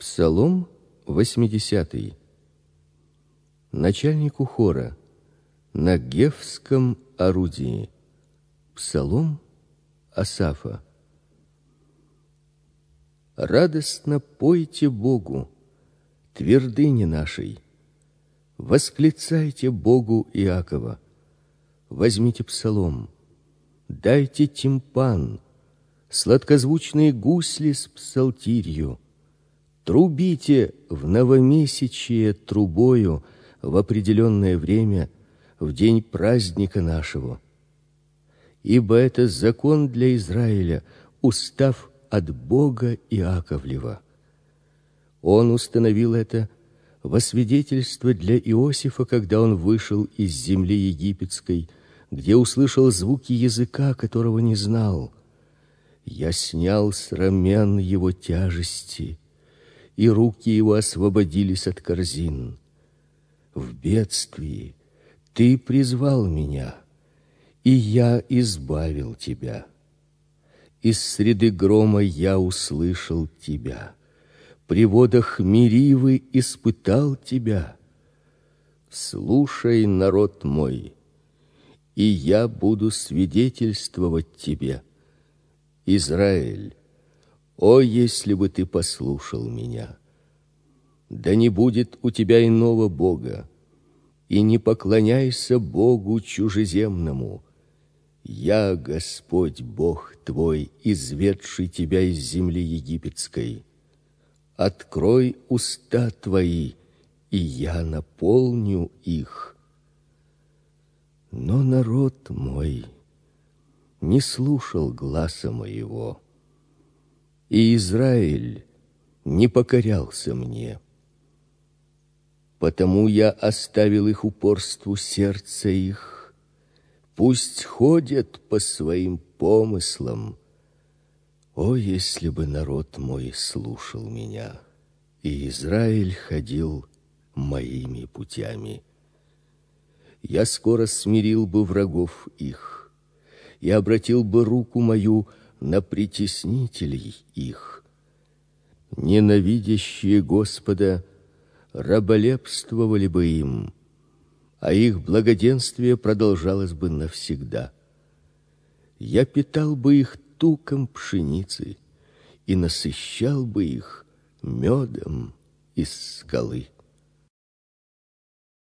Псалом 80. Начальнику хора на гефском орудии. Псалом Асафа. Радостно пойте Богу, твердыне нашей. Восклицайте Богу Иакова. Возьмите псалом, дайте тимпан, сладкозвучные гусли с псалтирью. Трубите в новомесячие трубою в определенное время, в день праздника нашего. Ибо это закон для Израиля, устав от Бога Иаковлева. Он установил это во свидетельство для Иосифа, когда он вышел из земли египетской, где услышал звуки языка, которого не знал. Я снял с рамен его тяжести, и руки его освободились от корзин. В бедствии ты призвал меня, и я избавил тебя. Из среды грома я услышал тебя. При водах Меривы испытал тебя. Слушай, народ мой, и я буду свидетельствовать тебе. Израиль, о, если бы ты послушал меня! Да не будет у тебя иного бога, и не поклоняйся богу чужеземному. Я Господь Бог твой, изведший тебя из земли египетской. Открой уста твои, и я наполню их. Но народ мой не слушал гласа моего, и Израиль не покорялся мне. Потому я оставил их упорству сердца их. Пусть ходят по своим помыслам. О, если бы народ мой слушал меня, и Израиль ходил моими путями! Я скоро смирил бы врагов их и обратил бы руку мою на притеснителей их. Ненавидящие Господа раболепствовали бы им, а их благоденствие продолжалось бы навсегда. Я питал бы их туком пшеницы и насыщал бы их медом из скалы.